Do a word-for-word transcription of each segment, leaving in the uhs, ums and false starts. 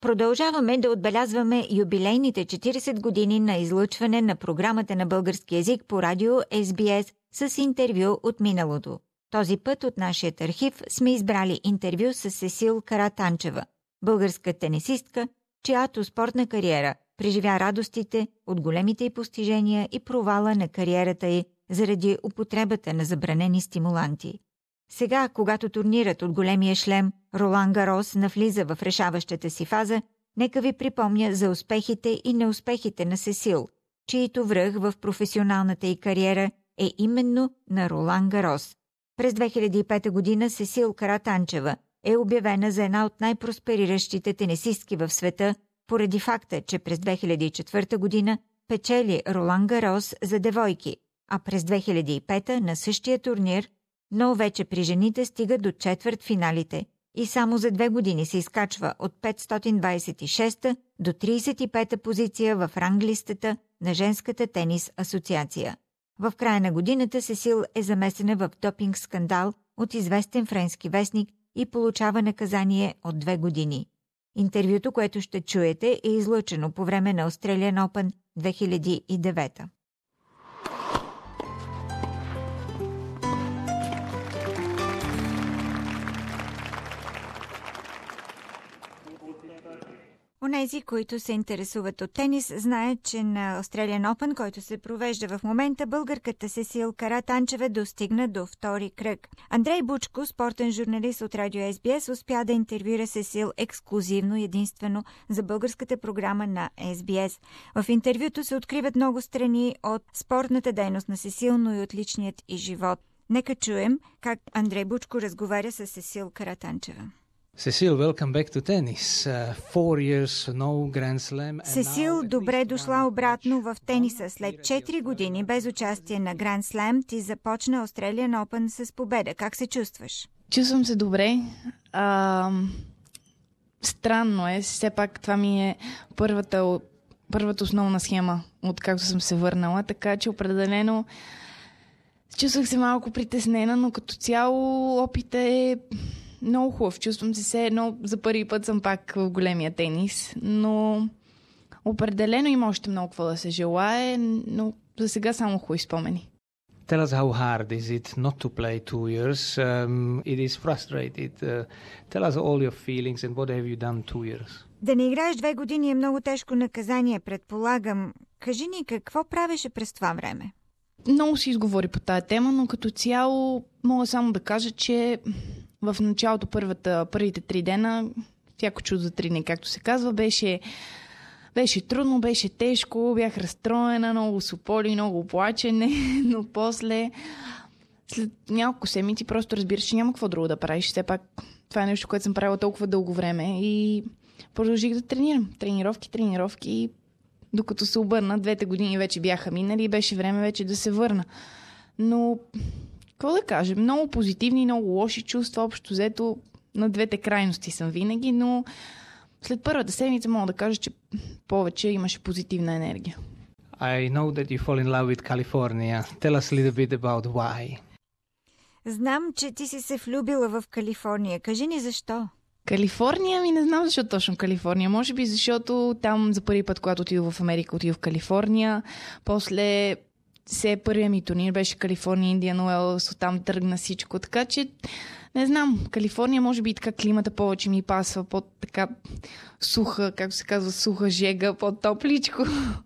Продължаваме да отбелязваме юбилейните четиридесет години на излъчване на програмата на български език по радио Ес Би Ес с интервю от миналото. Този път от нашия архив сме избрали интервю с Сесил Каратанчева, българска тенисистка, чиято спортна кариера преживя радостите от големите й постижения и провала на кариерата й заради употребата на забранени стимуланти. Сега, когато турнирът от големия шлем Ролан Гарос навлиза в решаващата си фаза, нека ви припомня за успехите и неуспехите на Сесил, чието връх в професионалната й кариера е именно на Ролан Гарос. През две хиляди и пета година Сесил Каратанчева е обявена за една от най-проспериращите тенисистки в света поради факта, че през две хиляди и четвърта година печели Ролан Гарос за девойки, а през две хиляди и пета на същия турнир, но вече при жените стига до четвъртфиналите и само за две години се изкачва от петстотин двадесет и шеста до тридесет и пета позиция в ранглистата на Женската тенис асоциация. В края на годината Сесил е замесена в допинг скандал от известен френски вестник и получава наказание от две години. Интервюто, което ще чуете, е излъчено по време на Australian Open две хиляди и девета. Онези, които се интересуват от тенис, знаят, че на Australian Open, който се провежда в момента, българката Сесил Каратанчева достигна до втори кръг. Андрей Бучко, спортен журналист от радио Ес Би Ес, успя да интервюира Сесил ексклузивно, единствено за българската програма на Ес Би Ес. В интервюто се откриват много страни от спортната дейност на Сесил, но и от личният и живот. Нека чуем как Андрей Бучко разговаря с Сесил Каратанчева. Cecile, welcome back to tennis. Uh, four years, no Grand Slam. Сесил, добре дошла обратно в тениса. След четири години без участие на Grand Slam ти започна Australian Open с победа. Как се чувстваш? Чувствам се добре. А, странно е. Все пак това ми е първата, първата основна схема, откакто съм се върнала. Така че определено чувствах се малко притеснена, но като цяло опитът е много хубав. Чувствам се все едно за първи път съм пак в големия тенис, но определено има още много какво да се желае, но за сега само хубави спомени. Tell us how hard is it not to play two years? Um, it is frustrated. Uh, tell us all your feelings and what have you done two years? Да не играеш две години е много тежко наказание, предполагам. Кажи ни, какво правеше през това време? Много се изговори по тая тема, но като цяло мога само да кажа, че в началото първата, първите три дена, всяко чудо за три дни, както се казва, беше, беше трудно, беше тежко, бях разстроена, много сополи, много плачене, но после, след няколко седмици, просто разбираш, че няма какво друго да правиш. Все пак това е нещо, което съм правила толкова дълго време и продължих да тренирам. Тренировки, тренировки и докато се обърна, двете години вече бяха минали и беше време вече да се върна. Но какво да кажа? Много позитивни, много лоши чувства. Общо взето на двете крайности съм винаги, но след първата седмица мога да кажа, че повече имаше позитивна енергия. I know that you fall in love with California. Tell us a little bit about why. Знам, че ти си се влюбила в Калифорния. Кажи ни защо? Калифорния? Ми не знам защо точно Калифорния. Може би защото там за първи път, когато отидох в Америка, отидох в Калифорния. После все първият ми турнир беше Калифорния, Индиан Уелс, оттам тръгна всичко. Така че, не знам, Калифорния може би така климата повече ми пасва, по-така суха, както се казва, суха жега, по-топличко.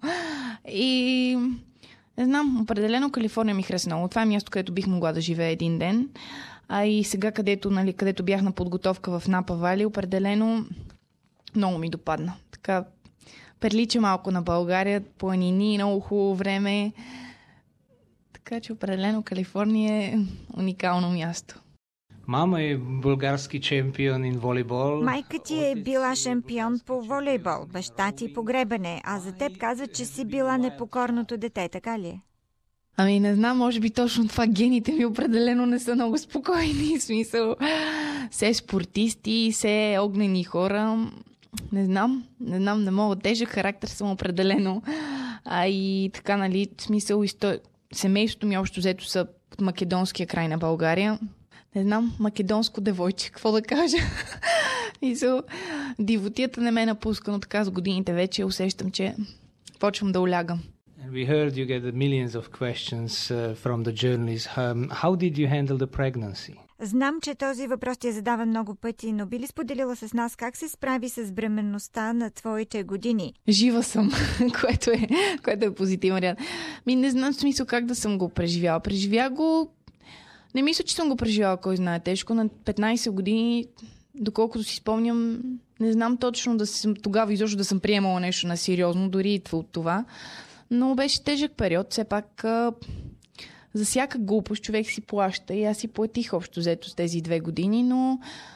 И не знам, определено Калифорния ми хареса много. Това е място, където бих могла да живея един ден. А и сега, където, нали, където бях на подготовка в Напа Вали, определено много ми допадна. Така прилича малко на България, планини, много хубаво време. Така че определено Калифорния е уникално място. Мама е български чемпион in волейбол. Майка ти е била шампион по волейбол, баща ти по гребане, а за теб казва, че си била непокорното дете, така ли е? Ами не знам, може би точно това гените ми определено не са много спокойни. В смисъл, все спортисти, все огнени хора. Не знам, не знам, не мога. Тежък характер съм определено. А и така, нали, в смисъл, истор... семейството ми общо взето са от македонския край на България. Не знам, македонско девойче, какво да кажа. И so, дивотията не ме напуска, но така с годините вече усещам, че почвам да улягам. And we heard you get millions of questions uh, from the journalists. Um, how did you handle the pregnancy? Знам, че този въпрос ти е задаван много пъти, но би ли споделила с нас как се справи с бременността на твоите години? Жива съм, което е, което е позитивен вариант. Ми не знам в смисъл как да съм го преживяла. Преживя го... Не мисля, че съм го преживяла, кой знае тежко. На петнайсет години, доколкото си спомням, не знам точно да съм тогава изобщо да съм приемала нещо на сериозно, дори и от това. Но беше тежък период. Все пак а, за всяка глупост човек си плаща и аз си платих общо взето с тези две години, но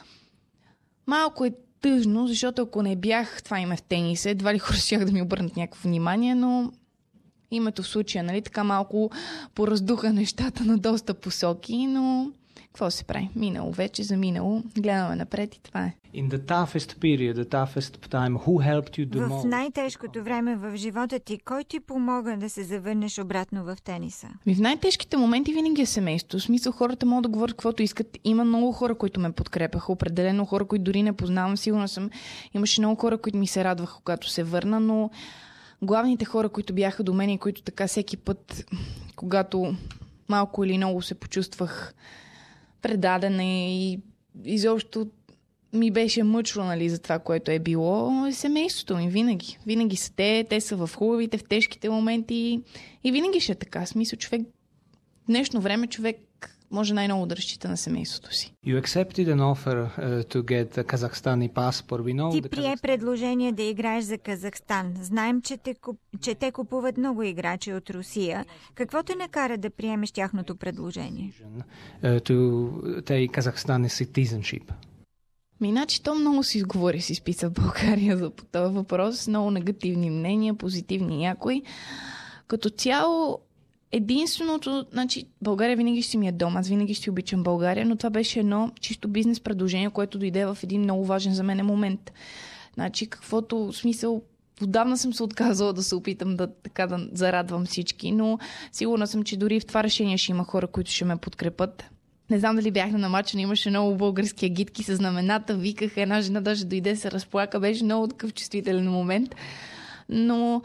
малко е тъжно, защото ако не бях това име в тениса, едва ли хора щях да ми обърнат някакво внимание, но името в случая, нали, така малко пораздуха нещата на доста посоки, но какво се прави? Минало вече, заминало, гледаме напред и това е. In the toughest period, the toughest time, who helped you the most? В най-тежкото време в живота ти, кой ти помогна да се завърнеш обратно в тениса? И в най-тежките моменти винаги е семейство. В смисъл, хората могат да говорят каквото искат. Има много хора, които ме подкрепяха. Определено хора, които дори не познавам. Сигурно съм. Имаше много хора, които ми се радваха, когато се върна, но главните хора, които бяха до мен и които така всеки път, когато малко или много се почувствах предадена и изобщо ми беше мъчно, нали, за това, което е било, семейството ми винаги. Винаги са те, те са в хубавите, в тежките моменти и винаги ще е така. Смисъл, човек, в днешно време човек може най-много да разчита на семейството си. You accepted an offer uh, to get a Kazakhstani passport. We know Ти прие предложение да играеш за Казахстан. Знаем, че те, че те купуват много играчи от Русия. Какво те накара да приемеш тяхното предложение? Uh, to take Kazakhstani citizenship. Иначе то много се изговори си списа в България за този въпрос. Много негативни мнения, позитивни някои. Като цяло, единственото, значи България винаги ще си ми е дом, аз винаги ще обичам България, но това беше едно чисто бизнес предложение, което дойде в един много важен за мен момент. Значи каквото смисъл, отдавна съм се отказала да се опитам да, така, да зарадвам всички, но сигурна съм, че дори в това решение ще има хора, които ще ме подкрепят. Не знам дали бях на матча, но имаше много български агитки с знамената, викаха, една жена даже дойде се разплака, беше много такъв чувствителен момент. Но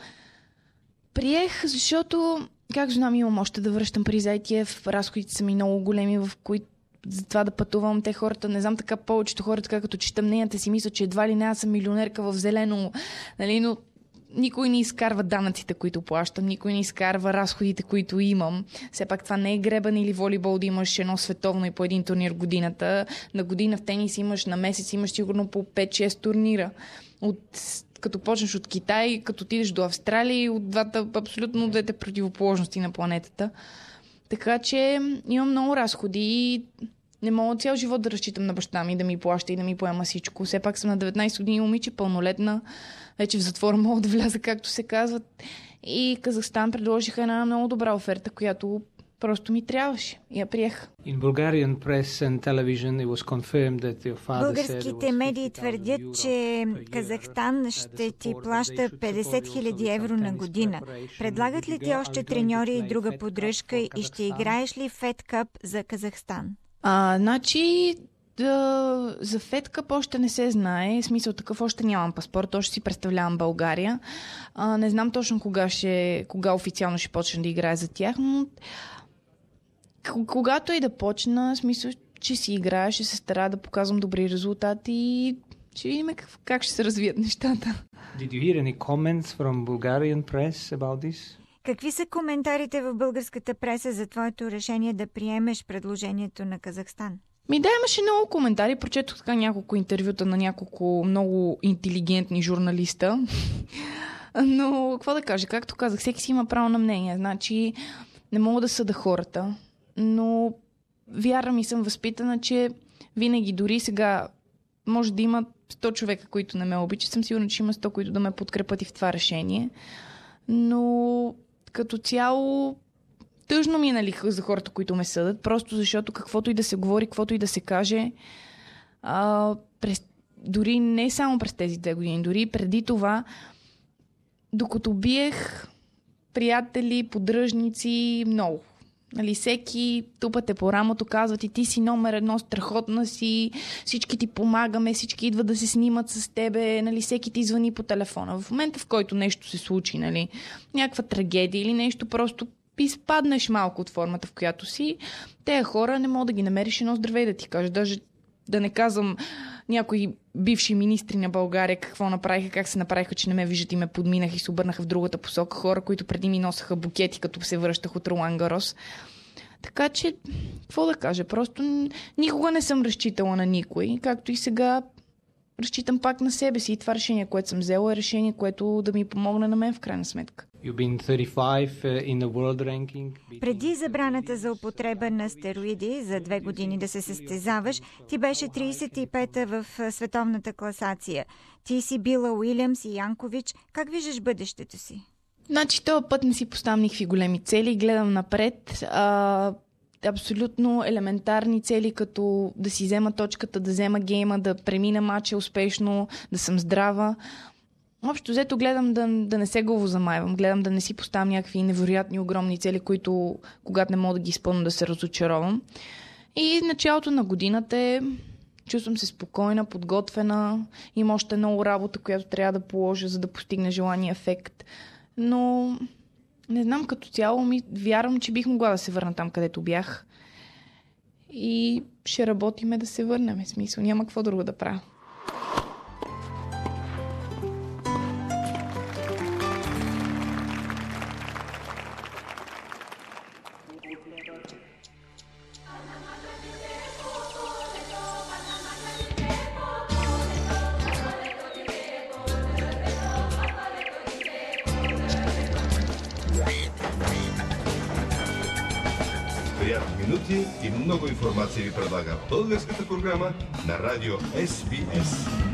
приех, защото, как знам, имам още да връщам при Зайтиев, разходите са ми много големи, в които за това да пътувам. Те хората, не знам, така повечето хора, така като четам мненията си, мисля, че едва ли не аз съм милионерка в зелено, нали, но никой не изкарва данъците, които плащам, никой не изкарва разходите, които имам. Все пак това не е гребан или волейбол да имаш едно световно и по един турнир годината. На година в тенис имаш, на месец имаш сигурно по пет-шест турнира. От, като почнеш от Китай, като отидеш до Австралия и от двата абсолютно двете противоположности на планетата. Така че имам много разходи и не мога цял живот да разчитам на баща ми да ми плаща и да ми поема всичко. Все пак съм на деветнайсет години момиче, пълнолетна. Вече в затвора мога да вляза, както се казват. И Казахстан предложиха една много добра оферта, която просто ми трябваше. И я приех. In Bulgarian press and television it was confirmed that your father Българските медии твърдят, че Казахстан ще ти плаща петдесет хиляди евро на година. Предлагат ли ти още треньори и друга поддръжка и ще играеш ли Fed Cup за Казахстан? А, значи, да, за Fed Cup още не се знае. В смисъл такъв още нямам паспорт, още си представлявам България. А, не знам точно кога, ще, кога официално ще почна да играя за тях, но когато и да почна, в смисъл, че си играя, ще се стара да показвам добри резултати и ще видим как, как ще се развият нещата. Did you hear any comments from Bulgarian press about this? Какви са коментарите в българската преса за твоето решение да приемеш предложението на Казахстан? Ми да, имаше много коментари. Прочетох така няколко интервюта на няколко много интелигентни журналиста. Но, какво да кажа, както казах, всеки си има право на мнение. Значи, не мога да съда хората, но вярвам и съм възпитана, че винаги, дори сега, може да има сто човека, които не ме обичат. Съм сигурна, че има сто, които да ме подкрепят и в това решение. Но като цяло тъжно ми е, нали, за хората, които ме съдат, просто защото каквото и да се говори, каквото и да се каже, а, през, дори не само през тези две години, дори преди това, докато биех приятели, поддръжници, много. Нали, всеки тупате по рамото, казват и ти си номер едно, страхотна си, всички ти помагаме, всички идват да се снимат с тебе, нали, всеки ти звъни по телефона. В момента, в който нещо се случи, нали, някаква трагедия или нещо, просто изпаднеш малко от формата, в която си, тези хора не могат да ги намериш едно здравей да ти кажеш. Даже да не казвам някои бивши министри на България какво направиха, как се направиха, че не ме виждат и ме подминаха и се обърнаха в другата посока. Хора, които преди ми носаха букети, като се връщах от Ролан Гарос. Така че, какво да кажа, просто никога не съм разчитала на никой, както и сега разчитам пак на себе си. И това решение, което съм взела, е решение, което да ми помогне на мен в крайна сметка. Преди забраната за употреба на стероиди за две години да се състезаваш, ти беше тридесет и пета в световната класация. Ти си била Уилямс и Янкович. Как виждаш бъдещето си? Значи, този път не си поставям никакви големи цели, гледам напред. А, абсолютно елементарни цели, като да си взема точката, да взема гейма, да премина матча успешно, да съм здрава. Общо взето гледам да, да не се главозамайвам, гледам да не си поставям някакви невероятни огромни цели, които когато не мога да ги изпълня, да се разочаровам. И началото на годината е, чувствам се спокойна, подготвена, има още много работа, която трябва да положа, за да постигне желания ефект. Но не знам, като цяло ми вярвам, че бих могла да се върна там, където бях. И ще работиме да се върнем. Смисъл, няма какво друго да правя. Приятни минути и много информация ви предлага българската програма на радио Ес Би Ес.